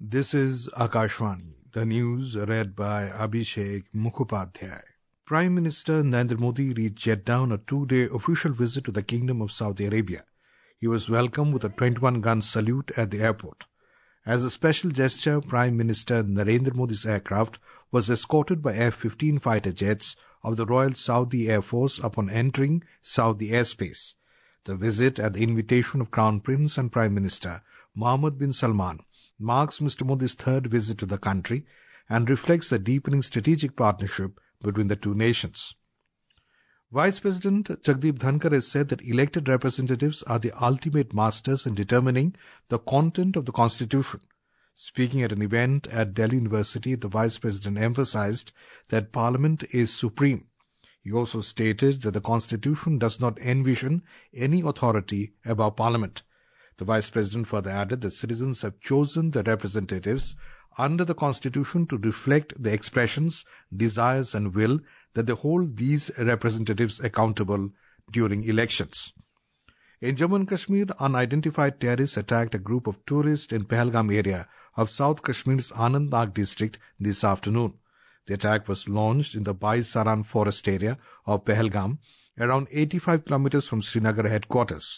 This is Akashvani, the news read by Abhishek Mukhopadhyay. Prime Minister Narendra Modi reached Jeddah on a 2-day official visit to the Kingdom of Saudi Arabia. He was welcomed with a 21-gun salute at the airport. As a special gesture, Prime Minister Narendra Modi's aircraft was escorted by F-15 fighter jets of the Royal Saudi Air Force upon entering Saudi airspace. The visit, at the invitation of Crown Prince and Prime Minister Mohammed bin Salman, marks Mr. Modi's third visit to the country and reflects the deepening strategic partnership between the two nations. Vice President Jagdeep Dhankar has said that elected representatives are the ultimate masters in determining the content of the Constitution. Speaking at an event at Delhi University, the Vice President emphasized that Parliament is supreme. He also stated that the Constitution does not envision any authority above Parliament. The Vice President further added that citizens have chosen their representatives under the Constitution to reflect the expressions, desires and will that they hold these representatives accountable during elections. In Jammu and Kashmir, unidentified terrorists attacked a group of tourists in Pahalgam area of South Kashmir's Anantnag district this afternoon. The attack was launched in the Bai Saran forest area of Pahalgam, around 85 kilometers from Srinagar headquarters.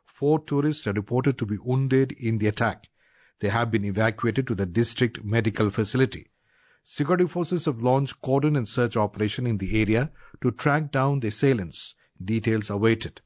4 tourists are reported to be wounded in the attack. They have been evacuated to the district medical facility. Security forces have launched cordon and search operation in the area to track down the assailants. Details are awaited.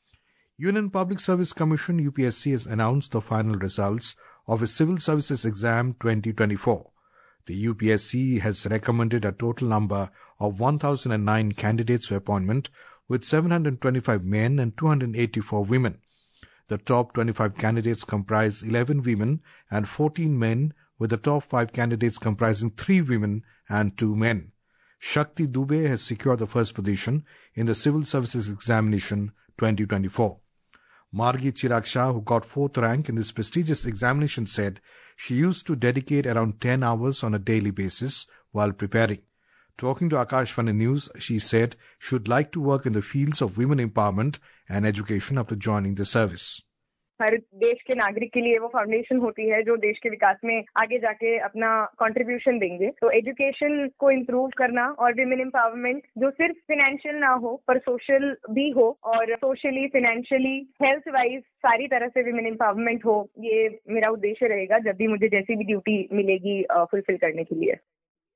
Union Public Service Commission UPSC has announced the final results of its Civil Services Exam 2024. The UPSC has recommended a total number of 1,009 candidates for appointment, with 725 men and 284 women. The top 25 candidates comprise 11 women and 14 men, with the top 5 candidates comprising 3 women and 2 men. Shakti Dubey has secured the first position in the Civil Services Examination 2024. Margi Chirag Shah, who got 4th rank in this prestigious examination, said she used to dedicate around 10 hours on a daily basis while preparing. Talking to Akashvani News, she said she would like to work in the fields of women empowerment and education after joining the service. हर देश के नागरिक के लिए वो foundation होती है जो देश के विकास में आगे जाके अपना कंट्रीब्यूशन देंगे। तो एजुकेशन को इम्प्रूव करना और विमेन एम्पावरमेंट जो सिर्फ फाइनेंशियल ना हो पर सोशल भी हो और सोशली, फाइनेंशियली, हेल्थ वाइज सारी तरह से विमेन एम्पावरमेंट हो, ये मेरा उद्देश्य रहेगा जब भी मुझे जैसी भी ड्यूटी मिलेगी फुलफिल करने के लिए।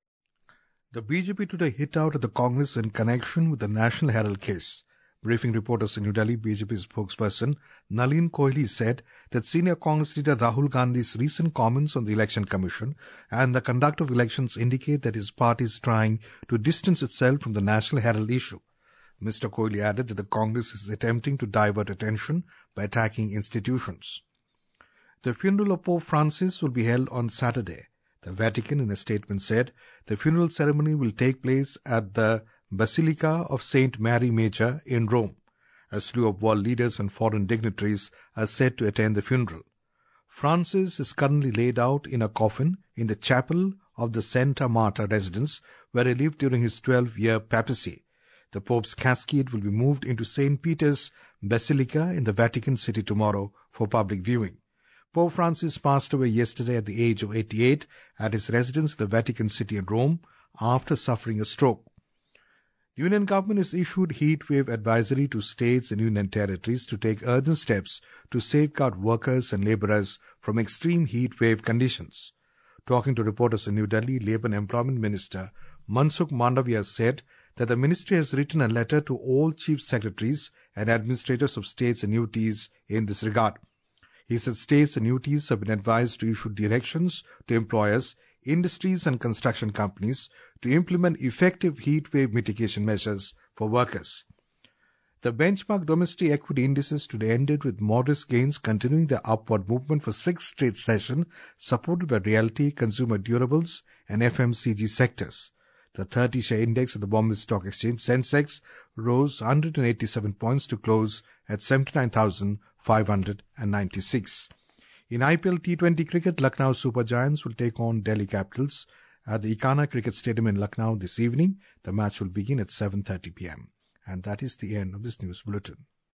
The BJP today hit out at the Congress in connection with the National Herald case. Briefing reporters in New Delhi, BJP spokesperson Nalin Kohli said that senior Congress leader Rahul Gandhi's recent comments on the Election Commission and the conduct of elections indicate that his party is trying to distance itself from the National Herald issue. Mr. Kohli added that the Congress is attempting to divert attention by attacking institutions. The funeral of Pope Francis will be held on Saturday. The Vatican, in a statement, said the funeral ceremony will take place at the Basilica of St. Mary Major in Rome. A slew of world leaders and foreign dignitaries are said to attend the funeral. Francis is currently laid out in a coffin in the chapel of the Santa Marta residence where he lived during his 12-year papacy. The Pope's casket will be moved into St. Peter's Basilica in the Vatican City tomorrow for public viewing. Pope Francis passed away yesterday at the age of 88 at his residence in the Vatican City in Rome after suffering a stroke. The Union government has issued heat wave advisory to states and union territories to take urgent steps to safeguard workers and labourers from extreme heat wave conditions. Talking to reporters in New Delhi, Labour and Employment Minister Mansukh Mandavia said that the ministry has written a letter to all chief secretaries and administrators of states and UTs in this regard. He said states and UTs have been advised to issue directions to employers, industries and construction companies to implement effective heat wave mitigation measures for workers. The benchmark domestic equity indices today ended with modest gains, continuing their upward movement for 6th straight session, supported by realty, consumer durables and FMCG sectors. The 30-share index of the Bombay Stock Exchange, Sensex, rose 187 points to close at 79,596. In IPL T20 cricket, Lucknow Super Giants will take on Delhi Capitals at the Ikana Cricket Stadium in Lucknow this evening. The match will begin at 7:30 p.m. And that is the end of this news bulletin.